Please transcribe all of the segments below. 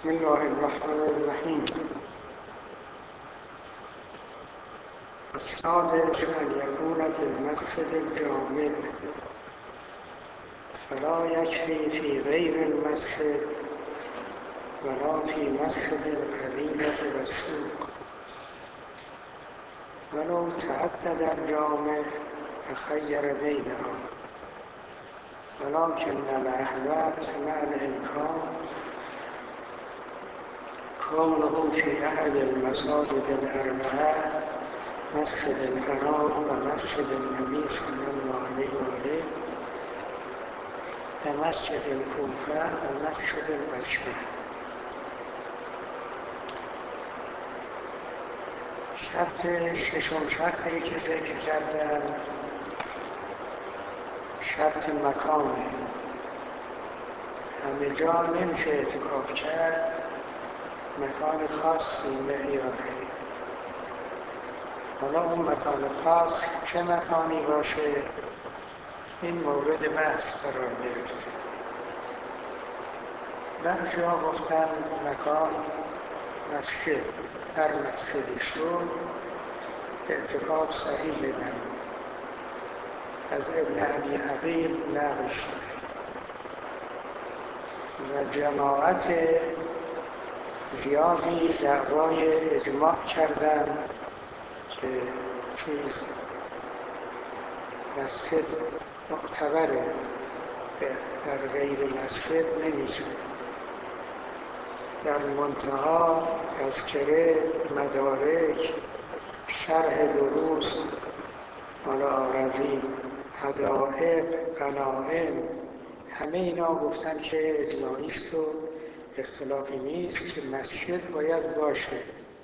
بسم الله الرحمن الرحیم. السادس أن يكون بالمسجد الجامع فلا يكفي في غير المسجد ولا في مسجد القبيلة والسوق، ولو تعدد الجامع تخير بينها، ولكن الأحوات مع الإمكان كونه في أحد المساجد الأربعة، مسجد الحرام ومسجد النبي صلى الله عليه وآله ومسجد الكوفة ومسجد البصره. شرط ششم، شرطی که ذکر کردم شرط مکانه. همه جا نمیشه اعتکاف کرد، مکان خاصی معیاره. حالا اون مکان خاص چه مکانی باشه این مورد بحث قرار گرفته. بعضی‌ها گفتن مکان مسجد، هر مسجدی شد اعتکاف صحیح نمود. از ابن ابی عقیل نقل شده و جماعت زیادی دعوای اجماع کردن که مسجد معتبره، در غیر مسجد نمیشه. در منتها، تذکره، مدارک، شرح دروس مال آرزی، حدائق، غنائم، همه اینا گفتن که اجماعی است و اختلافی نیست که مسجد باید باشه.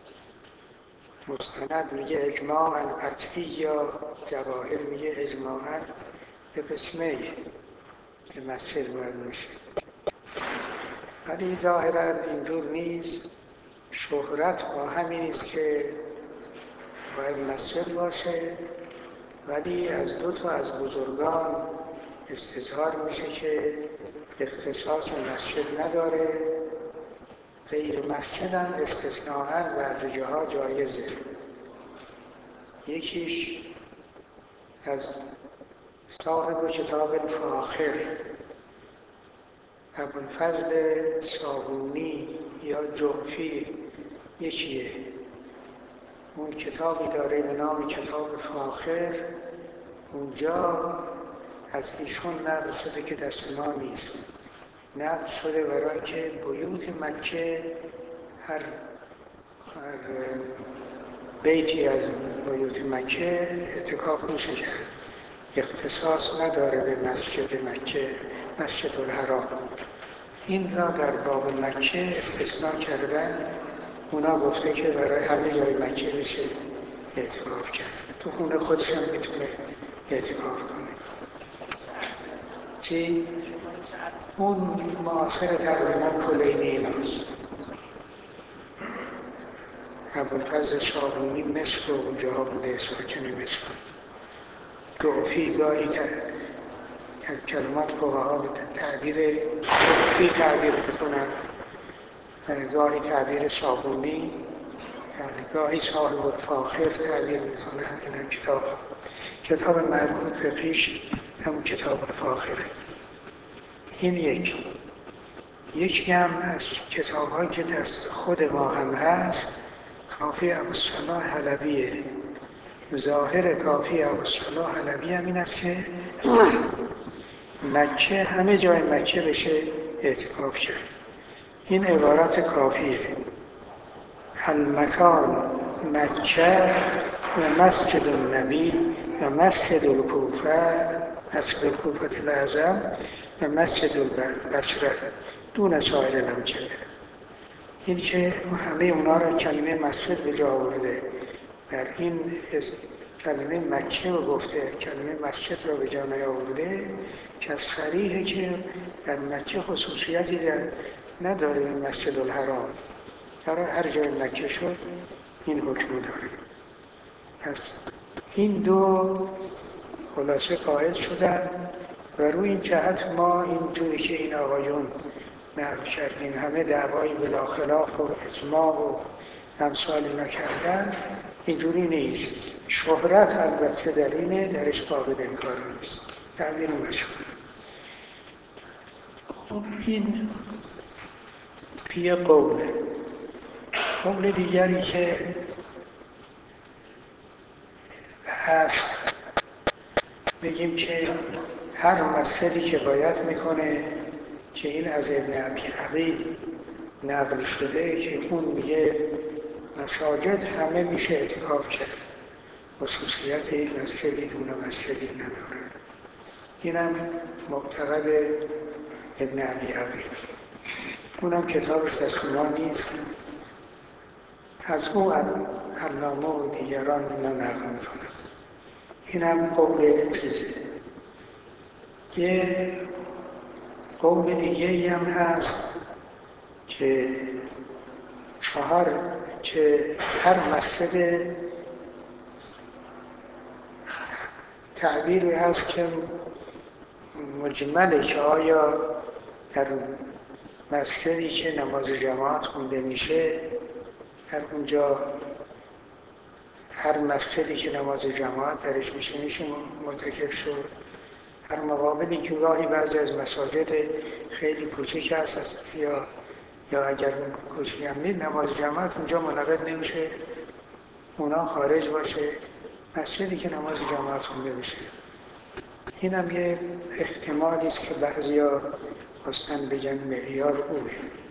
مستند میگه اجماعاً قطعی، یا جواهر میگه اجماعاً به قسمه که مسجد باید باشه. ولی ظاهراً اینجور نیست. شهرت با همین است که باید مسجد باشه، ولی از دو تا از بزرگان استظهار میشه که اختصاص مسجد نداره، غیر مسجد هم استثناءً بعضی جاها جایزه. یکیش از صاحب کتاب فاخر، ابوالفضل صابونی یا جعفی یکیه. اون کتابی داره به نام کتاب فاخر، اونجا از ایشون نقل شده که دست ما نیست. نقل شده برای که بیوت مکه هر بیتی از بیوت مکه اعتکاف میشه کرد، اختصاص نداره به مسجد مکه، مسجد الحرام. این را در باب مکه استثناء کردن. اونا گفته که برای همه جای مکه میشه اعتکاف کرد، تو خونه خودش هم میتونه اعتکاف کنه. چی؟ اون معاصر تقریبا کلینی ایناست. ابوالفضل صابونی مصر و اونجاها بوده، ساکن مصر. جعفی گاهی کلمات فقها به تعبیر جعفی تعبیر میکنن، گاهی تعبیر صابونی، یعنی گاهی صاحب الفاخر تعبیر میکنن. این کتاب مربوط فقهیش همون کتاب الفاخره. این یکی هم از کتاب هایی که دست خود ما هم هست، کافی ابوالصلاح حلبیه. ظاهر کافی ابوالصلاح حلبی هم این است که مکه، همه جای مکه بشه اعتکاف کرد. این عبارت کافیه: المکان مکه و مسجد النبی و مسجد الکوفه، مسجد الکوفه الاعظم و مسجد البصره دون سایر الامکنه. این که همه اونا را کلمه مسجد به جا آورده، در این کلمه مکه رو گفته، کلمه مسجد را به جا نیاورده، که از صریحه که در مکه خصوصیتی نداره به مسجد الحرام. برای هر جای مکه شد این حکم داره. پس این دو خلاصه قائل شدن و روی این جهت ما اینجوری که این آقایون نقل کردین، همه دعوایی بلاخلاف و اجماع و امثال اینا کردن، اینجوری نیست. شهرت البته در اینه، درش قابل انکار نیست، تعبیر مشهور. خب این یه قوله. قول دیگری که هست بگیم که هر مسجدی که باید میکنه که این از ابن ابی عقیل نقل شده که اون میگه مساجد همه میشه اعتکاف کرد، خصوصیت این مسجدی دون مسجدی نداره. اینم معتقد ابن ابی عقیل، اونم کتابش دست ما نیست، از او علامه و دیگران اینا نقل میکنن. اینم قول چیزه. یه قول دیگه هم هست که هر مسجد تعبیری هست که مجمله که آیا در مسجدی که نماز جماعت خونده میشه، در اونجا هر مسجدی که نماز جماعت درش میشه معتکف شد. در مقابلی که راهی بعضی از مساجد خیلی کوچک هست یا اگر کوچک هم نیست نماز جماعت اونجا منعقد نمیشه، اونا خارج باشه، مسجدی که نماز جماعت خونده بشه. این هم یه احتمالی است که بعضیا خواستن بگن معیار اوه.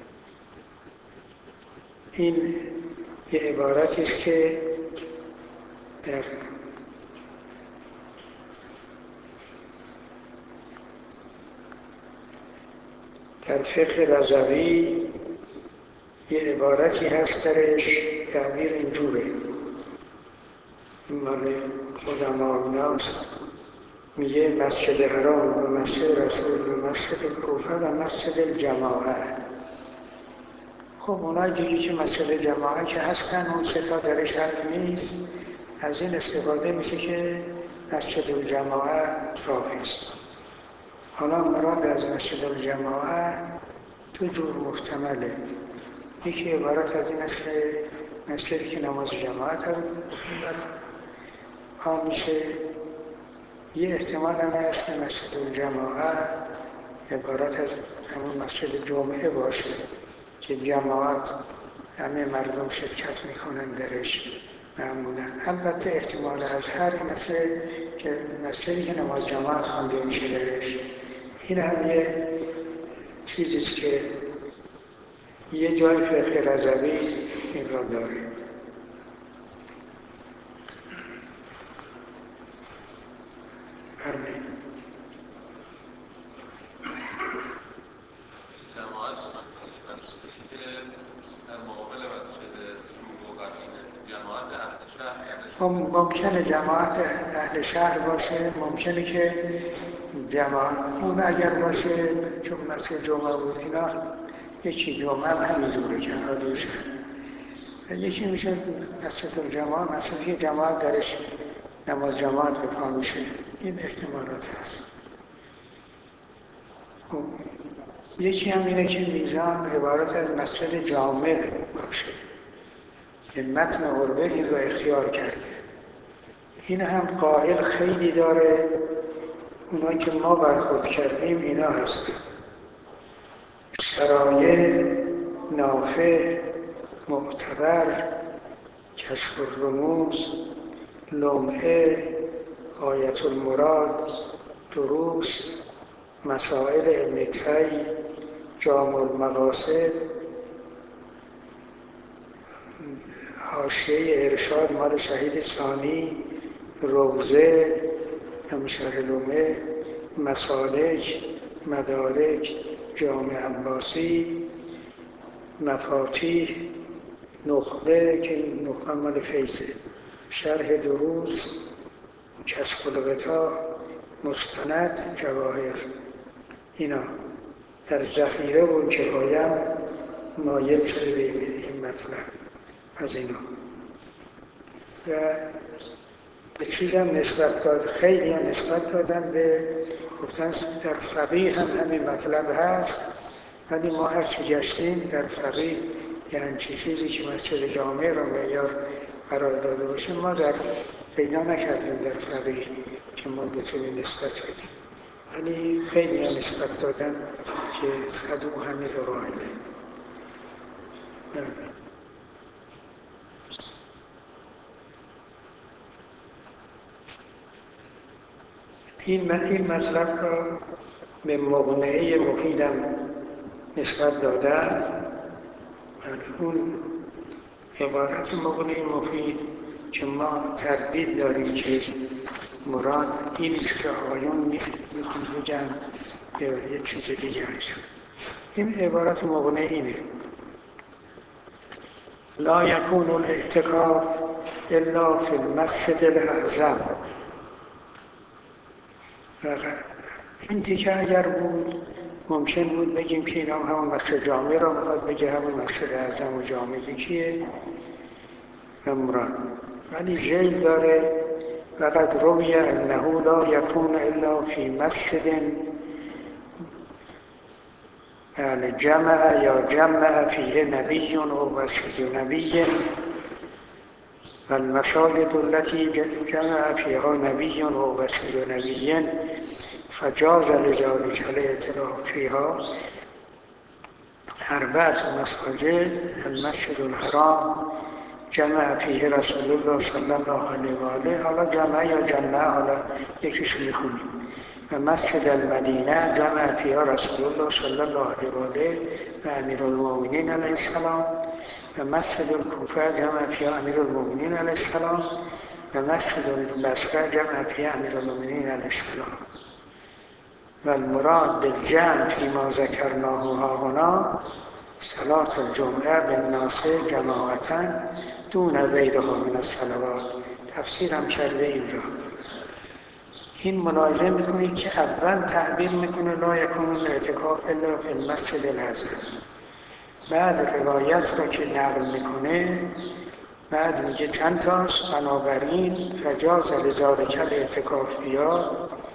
این یه عبارتی است که در فقه رضوی یه عبارتی هست درش تعبیر اینجوره، این مال قدماءوناست، میگه مسجد حرام و مسجد رسول و مسجد کوفه و مسجد الجماعه. خب اونای دیگه که مسجد جماعه که هستن اون سه تا درش حرف نیست، از این استفاده میشه که مسجد الجماعه راه است. حالا مراد از مسجد الجماعه دو جور محتمله. یکی عبارت از این است که مسجدی که نماز جماعت هم پا میشه. یه احتمال هم هست که مسجد الجماعه عبارت از همون مسجد جمعه باشه که جماعت همه مردم شرکت میکنن درش معمولا. البته احتمال از هر مسجدی که نماز جماعت خوانده میشه درش. این هم یه چیزیست که یه جای فقه رضوی این را داره. جماعت مسجدی که در مقابل مسجد سوق و قبیله جماعت اهل شهر ممکنه جماعت اهل شهر باشه، ممکنه که جماعت اون اگر باشه چون مسجد جمعه بود اینا یکی جمعه هم همینجوره که حالی شهر، یکی میشه مسجد الجماعه، مسجدی جماعت درش نماز جماعت به پا میشه. این احتمالات هست. یکی هم اینه که میزان عبارت از مسجد جامع باشه که متن عربه این رو اختیار کرده. این هم قائل خیلی داره، اونایی که ما برخورد کردیم اینا هستن: سرایه، نافع، معتبر، کشف الرموز، لمعه، غایت المراد، دروس، مسائل ابن تی، جامع المقاصد، حاشیه ارشاد مال شهید ثانی، روضه هم شرح لمعه، مسالک، مدارک، جامع عباسی، مفاتیح، نخبه که این نخبه مال فیضه، شرح دروس، کشف الغطا، مستند، جواهر. اینا در ذخیره و کفایم مایل شده به این مطلب از اینا و به چیزم نسبت داد. خیلی نسبت دادن به گفتن در فقیه هم همین مطلب هست ولی ما هرچی گشتیم در فقیه یه همچین چیزی که مسجد جامع را معیار قرار داده باشه ما در پیدا نکردیم در فقیه که ما بتونیم نسبت بدیم، ولی خیلی ها نسبت دادن که صدوق همین رو قائله. این مطلب را به مقنعه مفیدم نسبت دادن. اون عبارت مقنعه مفید که ما تردید داریم که مراد این است که آقایون میخوان بگن یا یه چیز دیگه است. این عبارت مقنعه اینه: لا یکون الاعتکاف الا فی المسجد الاعظم. این دیگه اگر بود ممکن بود بگیم که این همون مسجد جامع را میخواد بگه، همون مسجد اعظم و جامع یکیه و مراد، ولی ژیل داره. وقد روی انه لا یکون الا فی مسجد جمع یا جمع فیه نبی و مسجد نبی و المساجد التي جمع فيها نبي و مسجد نبي فجاز لذلك الاعتراف فيها 4 مساجد: المسجد الحرام جمع فيه رسول الله صلی الله علیه و آله، حالا جمع یا جمع، حالا یکیش میخونیم، و مسجد المدینه جمع فيها رسول الله صلی الله علیه و آله و امیر المؤمنین علیه السلام، و مسجد الکوفه جمع فيها امیر المؤمنین علیه السلام، و مسجد البصره جمع فيها امیر المؤمنین علیه السلام. و المراد بالجمع فيما ذكرناه هاهنا صلاة الجمعه بالناس جماعتا دون غیرها من الصلوات. تفسیرم کرده این را. این ملاحظه میکنید که اول تعبیر میکنه لا یکون الاعتکاف الا فی المسجد الاعظم، بعد روایت را که نقل میکنه بعد میگه چند تاست، بنابراین فجاز لذالک الاعتکاف فیها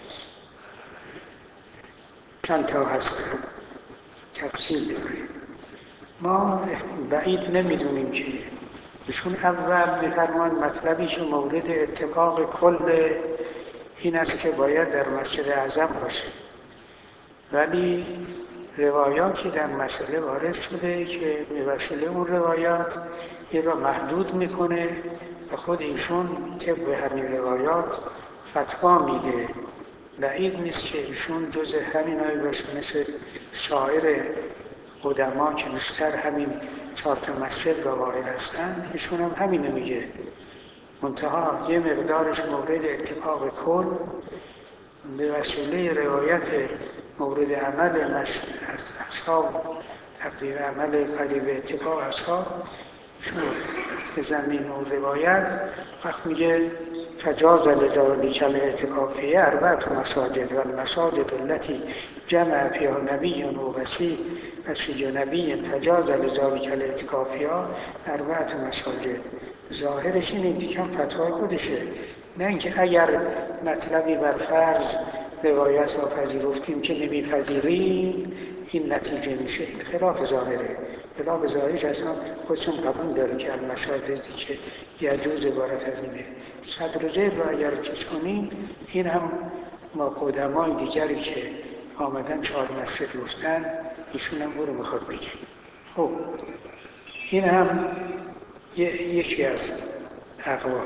چند تا هستن، تفصیل داره. ما بعید نمیدونیم که ایشون اول میفرمان مطلبی که مورد اتفاق کل این است که باید در مسجد اعظم باشه، ولی روایاتی در مسئله وارد شده که به وسیله اون روایات این را محدود میکنه و خود ایشون طبق همین روایات فتوا میده. بعید نیست که ایشون جز همین هایی باشه مثل سایر قدما که بیشتر همین 4 مسجد را قائل هستند. ایشون هم همینو میگه، منتها یه مقدارش مورد اتفاق کل به وسیله روایت مورد عمل اصحاب، تقریبا عمل قریب اتفاق اصحاب چون به زمین و روایت وقت میگه فجاز لذالک الاعتکاف فیها 4 مساجد و المساجد التي جمع فيها نبی و مسجد نبی فجاز لذالک الاعتکاف فیها 4 مساجد. ظاهرش این دیگه هم فتوای خودشه، نه اینکه اگر مطلبی بر فرض روایت را پذیرفتیم که نمیپذیریم این نتیجه میشه. این خلاف ظاهره. خلاف ظاهرش اصلا خودشون قبول داره که المساجدی که یجوز عبارت از اینه. صدر ذیل را اگر چیز کنیم این هم ما قدمای دیگری که آمدن 4 مسجد گفتن ایشون هم برو میخواد بگه. خب این هم یکی از اقوال.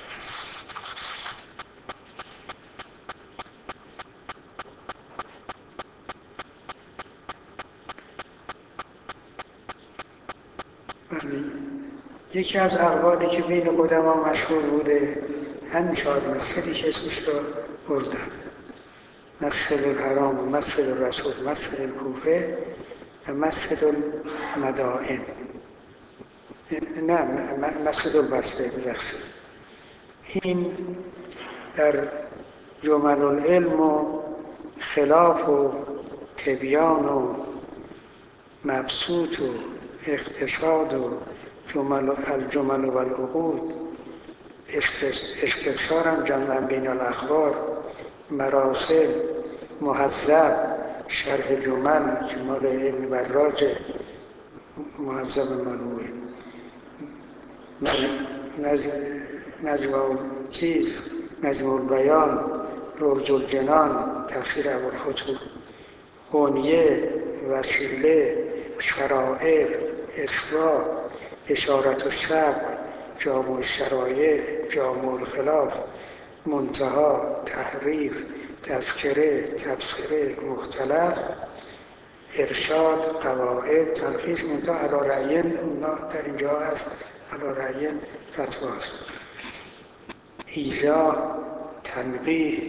یکی از اقوالی که بین قدما مشهور بوده همین 4 مسجدی که اسمش را بردن: مسجد الحرام و مسجد الرسول، مسجد الکوفه و مسجد المدائن، نه مسجد البصره. این در جمل العلم و خلاف و تبیان و مبسوط و اقتصاد و الجمل و العقود، استفسارم جمع بین الاخبار، مراسل، مهذب، شرح جمل که مال ابن براج معظم منوعه، مجموع البیان، روض الجنان تفسیر ابوالفتوح، غنیه، وسیله، شرائع، اصلاح، اشارت الصبر، جامع الشرایع، جامع الخلاف، منتها، تحریر، تذکره، تبصره، مختلف، ارشاد، قواعد، تلخیص، منتها علی رأیین، اونا در اینجا هست علی رأیین فتواست، ایضاح، تنقیح،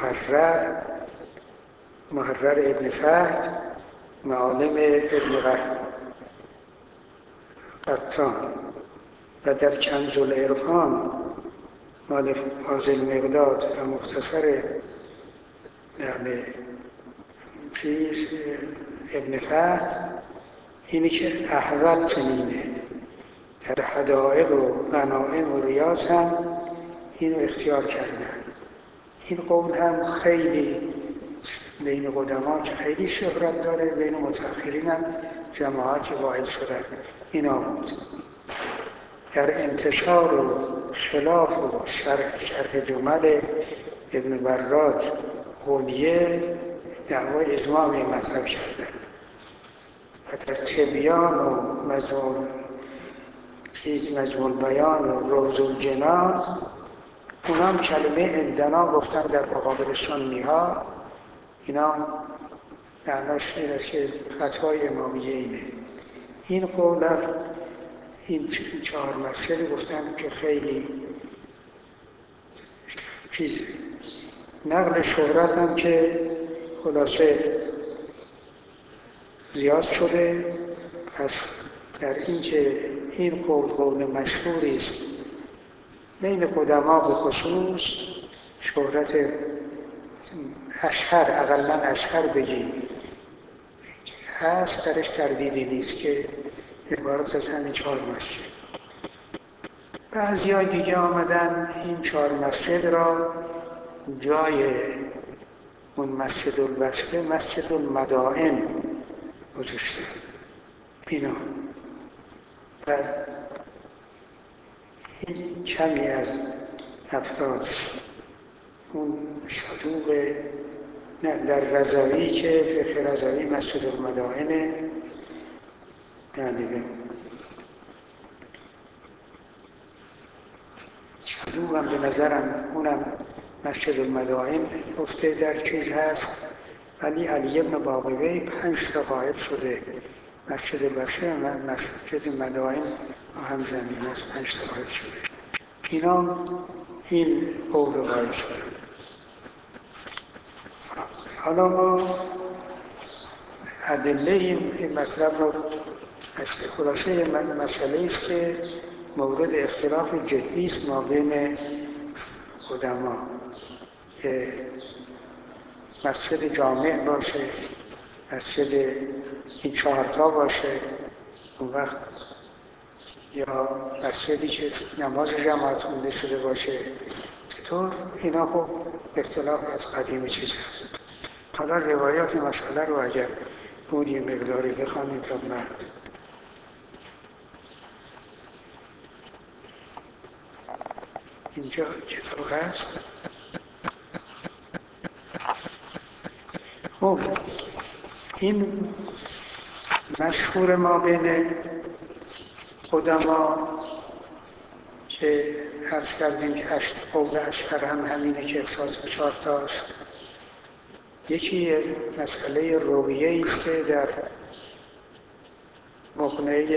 محرر ابن فهد، معالم ابن قطان و در کنز العرفان مال فاضل مقداد و مختصر یعنی پیر ابن فهد اینی که احوط چنینه. در حدائق و غنائم و ریاض هم اینو اختیار کردن. این قول هم خیلی بین قدما که خیلی شهرت داره، بین متأخرین هم جماعتی واحد شدن. اینا بود در انتشار و خلاف و شرح جمل ابن براج غنیه دعوای اجماع مطرح کردن و در تبیان و مجموع بیان و روض الجنان اونا هم کلمه عندنا گفتن در مقابل سنی‌ها. اینا معناش این است که فتوای امامیه اینه. این قول این 4 مسئله گفتن که خیلی چیزه. نقل شهرت هم که خلاصه زیاد شده. پس در این که این قول مشهوری است بین قدما به خصوص، شهرت اشهر، اقلا اشهر بگیم هست، درش تردیدی نیست که عبارت از همین 4 مسجد. بعضی های دیگه آمدن این 4 مسجد را جای اون مسجد الوصله مسجد المدائن گذاشته. اینا و این کمی از افراد اون صدوق در رضوی که فقه رضوی مسجد المدائنه، یعنی صدوق هم به نظرم اونم مسجد المدائن گفته در چیز هست، ولی علی ابن باقوی 5 تا قائد شده. مسجد الوصله و مسجد المدائن هم زمین است، 5 تا قائد شده. اینا این قول قائل شده. حالا ما ادله این مطلب رو خلاصه مسئله است که مورد اختلاف جدی است ما بین قدما که مسجد جامع باشه، مسجد این 4 تا باشه، اون وقت یا مسجدی که نماز جماعت خونده شده باشه. چطور؟ اینا خب اختلاف از قدیم چیز هست. حالا روایات مسئله رو اگر بود یه مقداری بخوانیم تا بعد. اینجا کتاب هست. خب این مشهور ما بین قدما که عرض کردیم که قول اشهر هم همینه که احساس 4 تاست. یکی مسئله رویه‌ای است که در مقنعه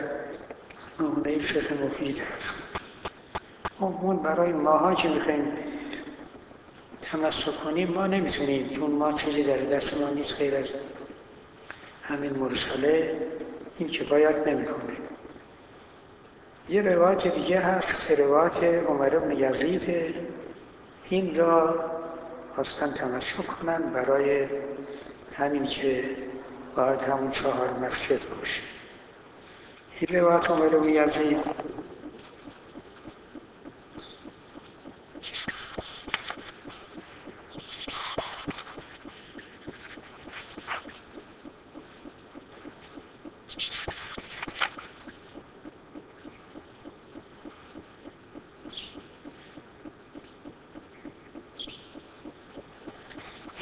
فقه مفید هست. اون برای ماها که میخواییم تمسک کنیم ما نمیتونیم، چون ما چیزی در دست ما نیست غیر از همین مرسله، این کفایت نمیکنه. یه روایت دیگه هست، روایت عمر بن یزید. این را خواستن تمسک کنن برای همین که باید همون 4 مسجد باشه. این روایت عمر بن یزید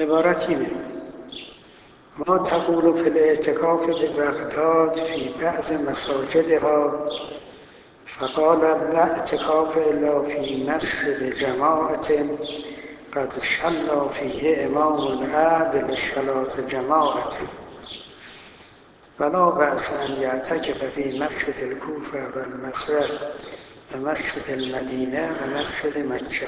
عبارت اینه: ما تقول فی الاعتکاف ببغداد فی بعض مساجدها فقال لا اعتکاف الا فی مسجد جماعة قد صلی فیه امام عادل صلاة جماعة ولا بأس أن يعتكف في مسجد الكوفة والمصر ومسجد المدینه و مسجد مکه.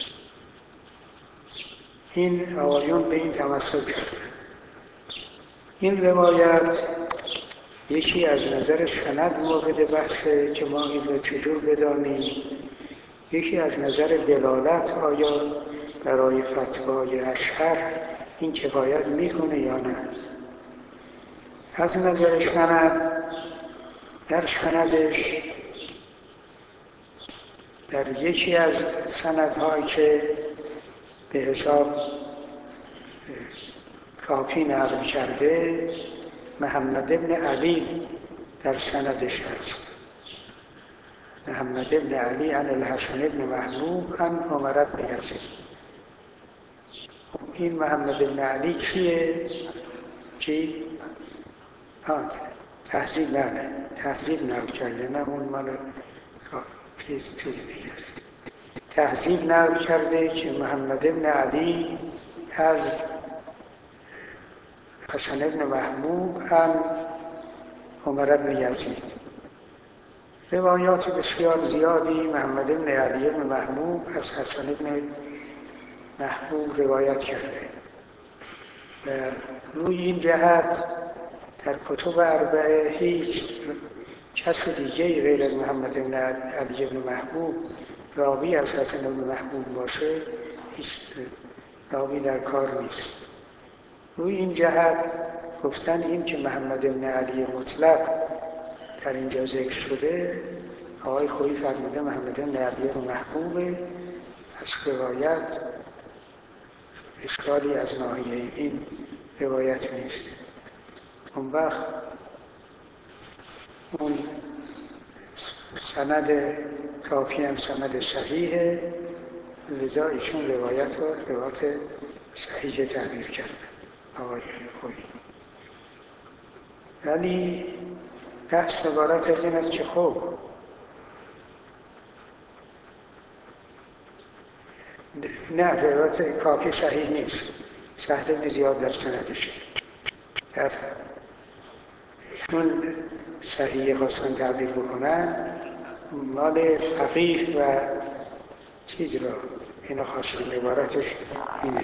این آقایون به این تمسک کردند. این روایت یکی از نظر سند مورد بحثه که ما این رو چجور بدانیم، یکی از نظر دلالت آیا برای فتوای اشهر این کفایت میکنه یا نه. از نظر سند، در سندش در یکی از سندهایی که به حساب کافی نقل کرده محمد ابن علی در سندش هست. محمد ابن علی عن الحسن ابن محبوب عن عمر بن یزید. این محمد ابن علی کیه؟ چی؟ تهذیب نقل کرده، نه اون مال چیز دیگه است. تهذیب نقل کرده که محمد ابن علی از حسن ابن محبوب عن عمر بن یزید. روایات بسیار زیادی محمد ابن علی ابن محبوب از حسن ابن محبوب روایت کرده و روی این جهت در کتب اربعه هیچ کس دیگه غیر از محمد ابن علی ابن محبوب راوی از حسن ابن محبوب باشه هیچ راوی در کار نیست. روی این جهت گفتن این که محمد ابن علی مطلق در اینجا ذکر شده، آقای خویی فرموده محمد ابن علی ابن محبوب، از روایت اشکالی از ناحیه این روایت نیست. اون وقت اون سند کافی هم سند صحیحه، لذا ایشون روایت صحیح تعبیر کردن آقای خویی. ولی بحث عبارت از این است که خب نه، روایت کافی صحیح نیست. سهل بن زیاد در سندش در ایشون صحیح خواستن تعبیر بکنن، مال فقیه و چیز را اینا خواستن، عبارتش اینه.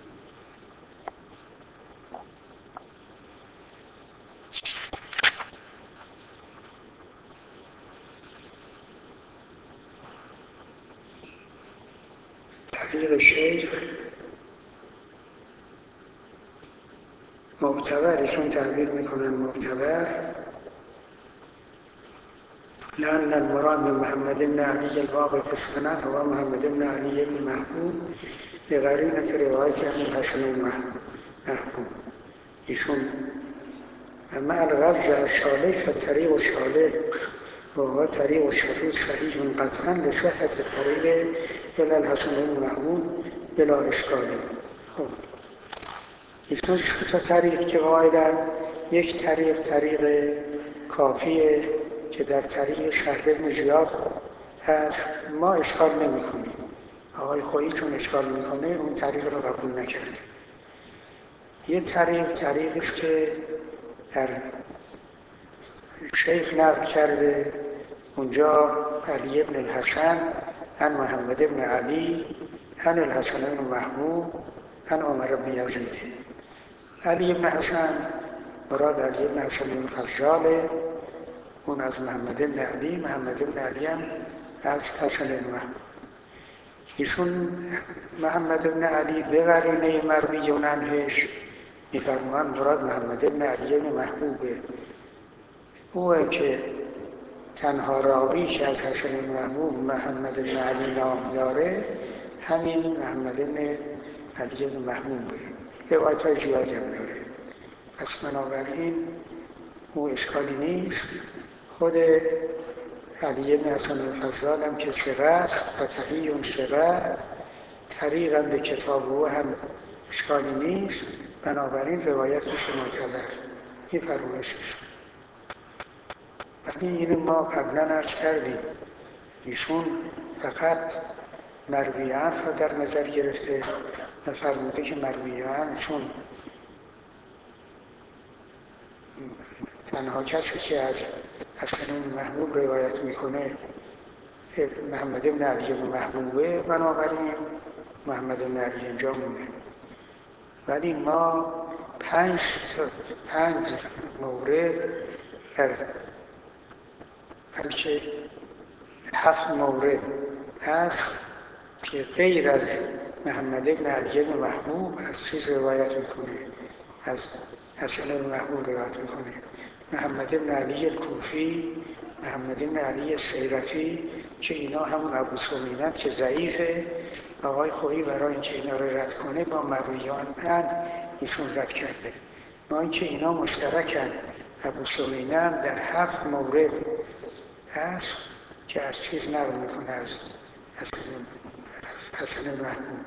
تعبیر شیخ معتبرشون تعبیر میکنن معتبر، لأن المراد من محمد بن علی الواقع في السند هو محمد بن علی بن محبوب بقرینة روایت عن الحسن بن محبوب. ایشون اما الغرض الشالح فالطريق الشالح وهو طريق الشدود صحیح قطعا لصحة الطريق إلى الحسن بن محبوب بلا اشکال. خب ایشون تا طریق که قائلن، یک طریق کافیه که در طریق سهل بن زیاد هست، ما اشکال نمی کنیم. آقای خویی چون اشکال میکنه اون طریق رو قبول نکرده. یه طریقش که در شیخ نقل کرده، اونجا علی ابن الحسن عن محمد ابن علی عن الحسن بن محبوب عن عمر بن یزید. علی ابن حسن مراد علی ابن حسن بن فضاله، اون از محمد ابن علی، محمد ابن علی هم از حسن بن محبوب. ایشون محمد ابن علی به قرینه مرویون عنهش میفرمان مراد محمد ابن علی ابن محبوبه. اوه که تنها راوی که از حسن بن محبوب محمد ابن علی نام داره همین محمد ابن علی ابن محبوبه. روایت های زیادی هم داره. پس بنابراین او اشکالی نیست. خود علی ابن حسن الفضال هم که ثقه است و تقی ثقه، طریق هم به کتاب او هم اشکالی نیست، بنابراین روایت میشه معتبر. این فرمایشش. ولی اینو ما قبلا عرض کردیم، ایشون فقط مرویان را در نظر گرفته و فرموده که مرویان چون تنها کسی که از حسن محبوب روایت میکنه محمد بن علی بن محبوبه، بنابراین محمد بن علی اینجا مونه. ولی ما پنج مورد بلکه 7 مورد هست که غیر از محمد بن علی بن محبوب از چیز روایت میکنه، از حسن بن محبوب روایت میکنه. محمد بن علی الکوفی، محمد بن علی السیرفی که اینا همون ابو سمینا که ضعیفه، آقای خویی برای اینکه اینا رو رد کنه با مرویان ایشون رد کرده. ما اینکه اینا مشترکن، ابو سمینا در 7 مورد هست که از چیز نقل میکنه، از حسن محبوب.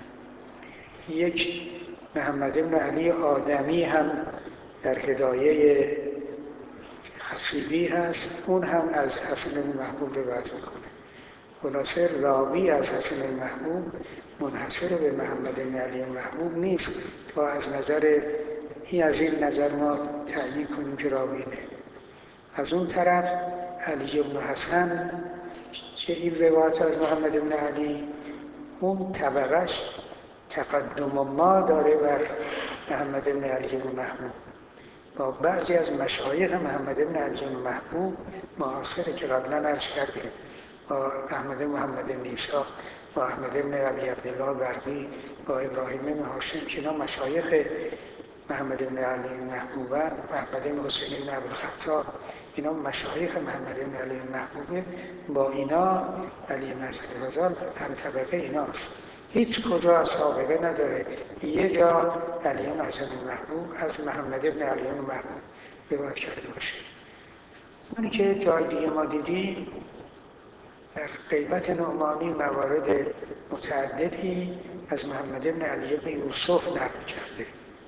یک محمد بن علی آدمی هم در هدایه خصیبی هست، اون هم از حسن بن محبوب روایت میکنه. خلاصه راوی از حسن بن محبوب منحصر به محمد بن علی محبوب نیست تا از این نظر ما تعیین کنیم که راوی نه. از اون طرف علی بن حسن که این روایت از محمد بن علی، اون طبقش تقدم ما داره بر محمد بن علی بن محبوب. با بعضی از مشایخ محمد بن علی بن محبوب معاصره که قبلا عرض کردیم، با احمد محمد نیسا، با احمد بن علی عبدالله برقی، با ابراهیم بن هاشم که اینا مشایخ محمد بن علی بن محبوب، احمد بن حسین بن ابوالخطاب، اینا مشایخ محمد بن علی بن محبوبه. با اینا علی بن حسن الغزال هم طبقه ایناست، هیچ کجا از سابقه نداره یه جا علی بن حسن محبوب از محمد بن علی بن محبوب روایت کرده باشه. اونی که جای دیگه ما دیدیم در غیبت نعمانی موارد متعددی از محمد بن علی بن یوسف نقل کرده،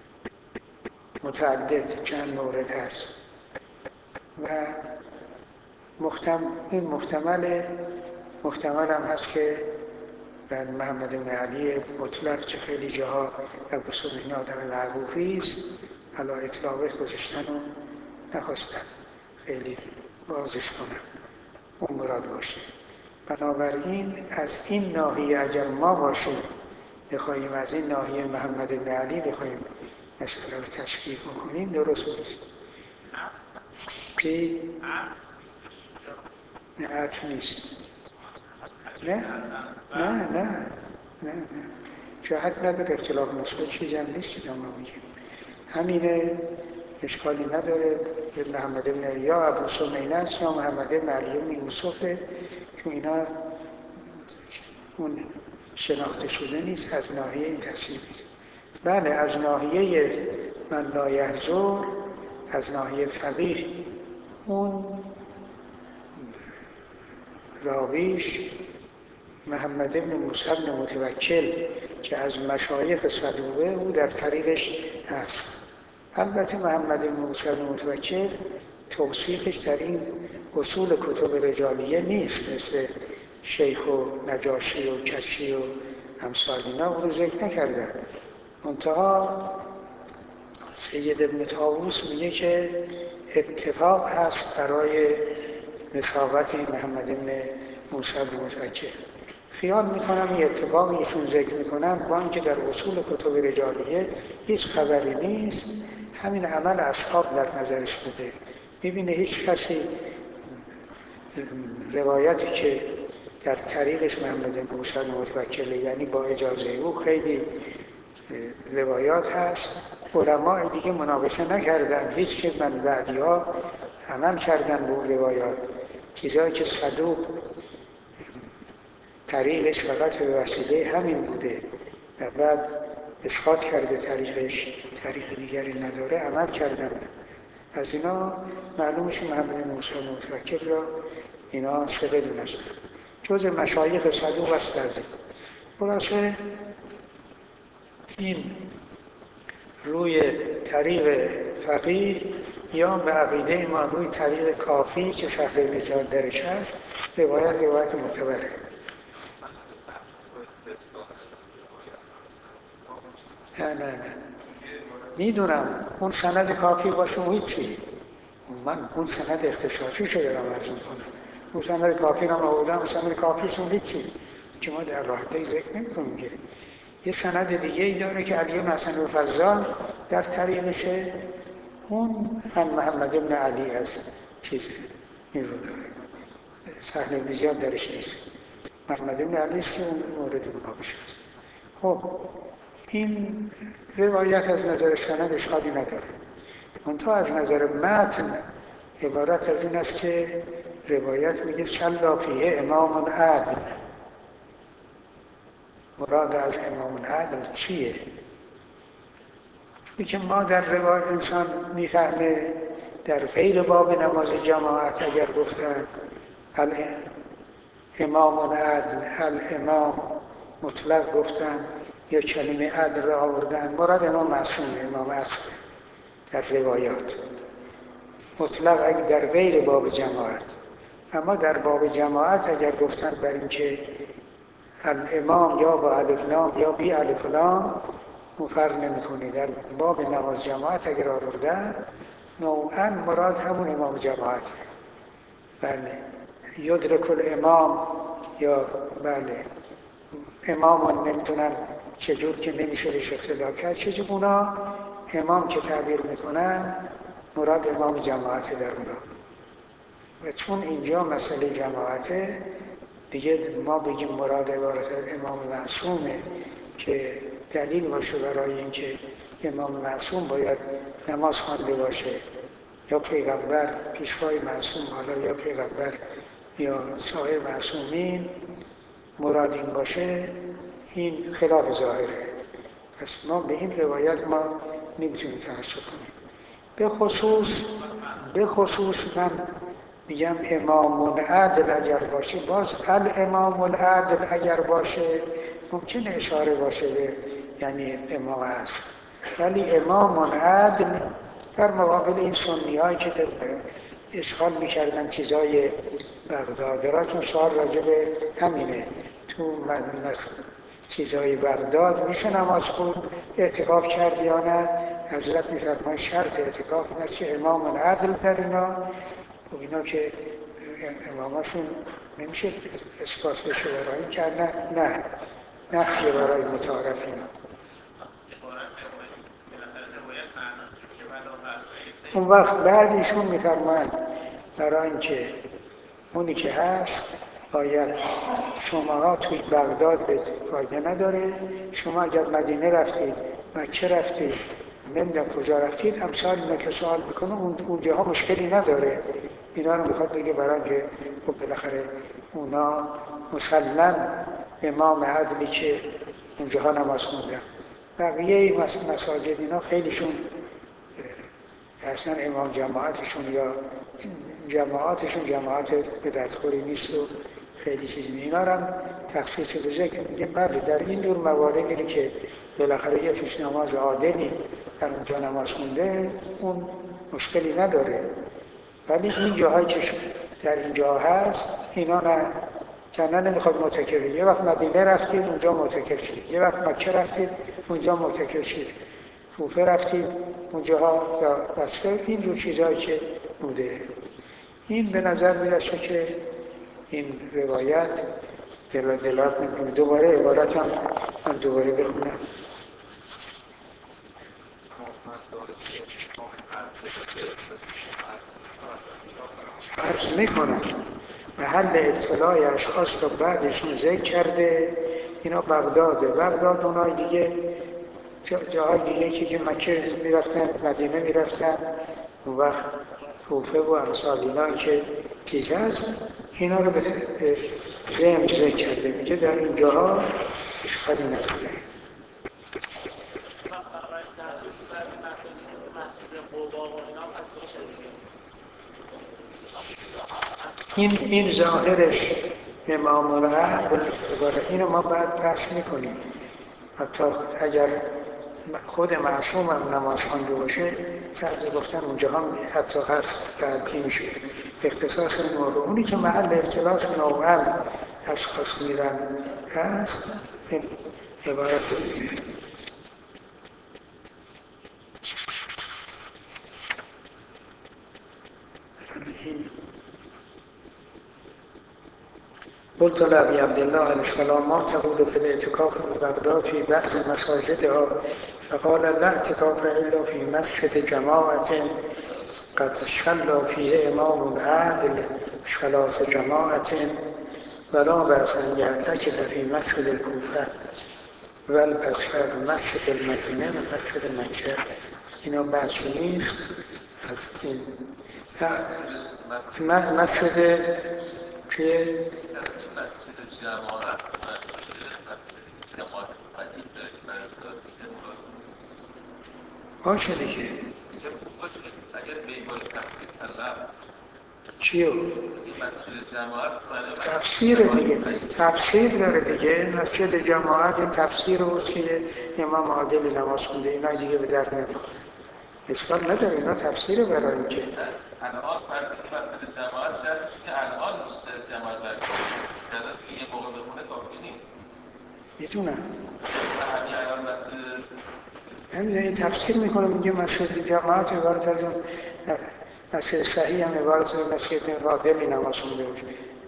متعدد چند مورد هست و این محتمل هم هست که در محمد بن علی مطلق که خیلی جاها ابو سمینا آدم معروفی است، علی اطلاقه گذاشتن و نخواستن خیلی بازش کنن، اون مراد باشه. بنابراین از این ناحیه اگر ما باشیم بخواهیم از این ناحیه محمد بن علی بخواهیم مسئله رو تشکیل بکنیم درست نیست. که نه عطف نیست، نه جهت نداره، اختلاف نسخه چیزی هم نیست که ما میگیم همینه، اشکالی نداره. محمد بن علی یا ابو سمینا است یا محمد بن علی بن یوسفه، که اینا اون شناخته شده نیست، از ناحیه این تصویر نیست. بله از ناحیه من لا یحضر، از ناحیه فقیه اون راویش محمد بن موسی بن متوکل که از مشایخ صدوقه او در طریقش هست. البته محمد بن موسی بن متوکل توصیفش در این اصول کتب رجالیه نیست، مثل شیخ و نجاشی و کشی و امثال اینا او رو ذکر نکردن. منتها سید ابن طاووس میگه که اتفاق هست برای نسابت محمد بن موسی بن متوکل. خیال میکنم این اتفاقی ایشون ذکر میکنن با اینکه در اصول کتب رجالیه هیچ خبری نیست، همین عمل اصحاب در نظرش بوده. میبینه هیچ کسی روایتی که در طریقش محمد بن موسی بن متوکل، یعنی با اجازه او خیلی روایات هست، علماء دیگه مناقشه نکردن، هیچ که من بعدی ها عمل کردن به اون روایات، چیزایی که صدوق طریقش فقط به وسیله همین بوده و بعد اسقاط کرده طریقش طریق دیگری نداره عمل کردن. از اینا معلومش محمد بن موسی بن متوکل را اینا ثقه دونستن، جز مشایخ صدوق است. در خلاصه این روی طریق فقیه یا به عقیده ما روی طریق کافی که صحر نجات درش هست روایت معتبره. نه میدونم اون سند کافی باشه اون هیچی، من اون سند اختصاصی شده دارم عرض کنم، اون سند کافی رو آوردم، اون سند کافی اون هیچی که ما در راحته ذکر نمی‌کنیم که یه سند دیگه ای داره که علی بن حسن الفضال در طریقشه، اون هم محمد بن علی از چیز این رو داره، صحن نجات درش نیست، محمد بن علی است که اون مورد مقابلش است. خب این روایت از نظر سند اشکالی نداره، منتها از نظر متن عبارت از این است که روایت میگه صلی فیه امام عدل. مراد از امام عدل چیه؟ که ما در روایت انسان میفهمه در غیر باب نماز جماعت اگر گفتن امام عدل الامام مطلق گفتن یا کلمه عدل را آوردن، مراد امام معصوم امام اصل در روایات مطلق اگر در غیر باب جماعت. اما در باب جماعت اگر گفتن بر این که الامام یا با الف لام یا بی الف لام فرق نمی‌کنه، در باب نماز جماعت اگر آوردن نوعاً مراد همون امام جماعته. بله یدرک الامام یا بله امام نمیدونن چجور که نمیشه بهش اقتدا کرد، چجور اونا امام که تعبیر میکنن مراد امام جماعته در اونا. و چون اینجا مسئله جماعته دیگه ما بگیم مراد عبارت از امام معصومه که دلیل باشه برای اینکه امام معصوم باید نماز خوانده باشه یا پیغمبر پیشوای معصوم حالا یا پیغمبر یا سایر معصومین مراد این باشه، این خلاف ظاهره. پس ما به این روایت ما نمیتونیم تعصب کنیم. به خصوص من میگم امام العدل اگر باشه، باز الامام العدل اگر باشه ممکنه اشاره باشه به یعنی امام است، ولی امام العدل در مقابل این سنی هایی که اشغال میکردن چیزای بغداد راتون سوال راجع به همینه، تو چیزای بغداد میشه نماز خود اعتکاف کرد یا نه؟ حضرت میفرماید شرط اعتکاف این است که امام العدل در اینا و اینا که اماماشون نمیشه اثبات بشه برای این کردن نه نفی برای متعارف اینا. اون وقت بعد ایشون میفرماید برای اینکه اونی که هست باید شماها توی بغداد به فایده نداره، شما اگر مدینه رفتید مکه رفتید نمیدونم کجا رفتید امثال اینا که سوال میکنه اونجاها مشکلی نداره. اینا رو میخواد بگه برای اینکه خب بالاخره اونا مسلم امام عدلی که اونجاها نماز خوندن. بقیه مساجد اینا خیلیشون اصلا امام جماعتشون یا جماعتشون جماعت به دستخوری نیست و خیلی چیزی اینا رو هم تخصیص به ذکر میگه. بله در این دور مواردی که بالاخره یه پیش نماز عادلی در اونجا نماز خونده اون مشکلی نداره، ولی این جاهایی که در اینجا هست اینا نه کنن نمیخواد متکر بید. یه وقت مدینه رفتید اونجا متکر شید، یه وقت مکه رفتید اونجا متکر شید، کوفه رفتید اونجاها یا بصره، اینجور چیزهایی که بوده. این به نظر میرسه که این روایت دلالت نمیکنه. دوباره عبارت هم من دوباره بخونم. عرض میکنم محل اطلاع اشخاص رو بعدشون ذکر کرده. اینا بغداد اونای دیگه جاهای دیگه که مکه میرفتن مدینه میرفتن اون وقت کوفه و امثال اینا که چیز هست اینا رو به ذهن ذکر کرده، میگه در این جاها اشکالی نداره. این ظاهرش امام العدل اینو ما بعد بحث میکنیم. حتی اگر خود معصوم هم نماز خوانده باشه بعضی گفتن اونجا هم حتی هست تعدی میشه اختصاص نور. اونی که محل اختلاف نوعا اشخاص میرن هست این عبارت دیگه. قلت لأبي عبد الله عليه السلام ما تقول في الاعتكاف في بغداد في بعض مساجدها فقال لا اعتكاف إلا في مسجد جماعة قد صلى فيه إمام عادل صلاة جماعة ولا بأس أن يعتكف في مسجد الكوفة والبصره و مسجد المدینه و مسجد مکه. اینا بحثی نیست از این مسجد که مسجد جماعت باشه دیگه اگر بیمار تفسیر طلب چیو؟ مسجد جماعت تفسیر دیگه تفسیر داره دیگه. مسجد جماعت تفسیر اوست که امام عادل نماز خونده. اینا دیگه به در نمیخوره، اشکال نداره. اینا تفسیره برای اینکه الان فردی که مسجد جماعت شرطش که الان جماعت برگردید یه موقع بخونه کافی نیست. میتونم الان همین تفسیر میکنه میگه مسجد جماعت عبارت از اون مسجد صحیح هم عبارت از مسجد عادلی نماز خونده باشه.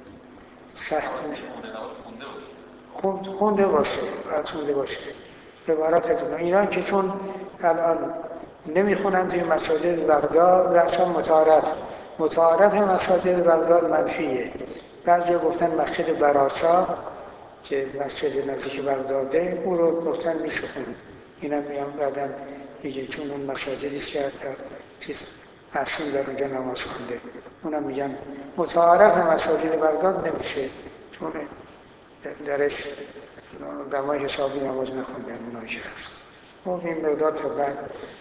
خونده باشه باید خونده باشه عبارت از اون. اینا که چون الان نمیخونن توی مساجد بغداد رأسا متعارف مساجد بغداد منفیه. بعضی گفتن مسجد براسا که مسجد نزدیک بغداده او رو گفتن میشه خوند. اینا میان بعدن میگه چون اون مساجدی که چیز معصوم در اونجا نماز خونده اونا میگن متعارف مساجد بغداد نمیشه چون درش دمای حسابی نماز نخوندن اونایی که هست. خب این مقدار تا بعد